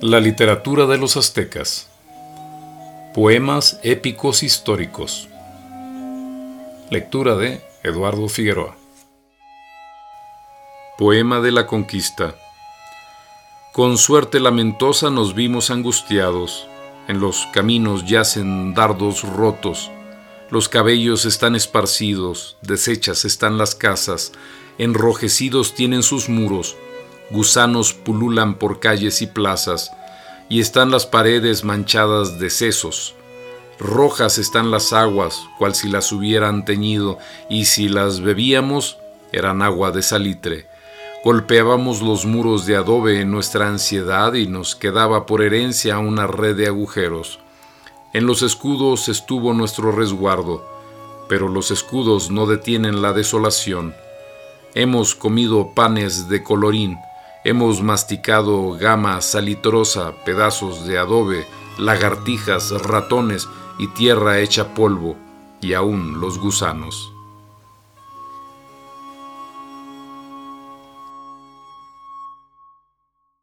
La literatura de los aztecas. Poemas épicos históricos. Lectura de Eduardo Figueroa. Poema de la conquista. Con suerte lamentosa nos vimos angustiados. En los caminos yacen dardos rotos. Los cabellos están esparcidos, deshechas están las casas, enrojecidos tienen sus muros. Gusanos pululan por calles y plazas, y están las paredes manchadas de sesos. Rojas están las aguas, cual si las hubieran teñido, y si las bebíamos, eran agua de salitre. Golpeábamos los muros de adobe en nuestra ansiedad y nos quedaba por herencia una red de agujeros. En los escudos estuvo nuestro resguardo, pero los escudos no detienen la desolación. Hemos comido panes de colorín, hemos masticado gama salitrosa, pedazos de adobe, lagartijas, ratones y tierra hecha polvo, y aún los gusanos.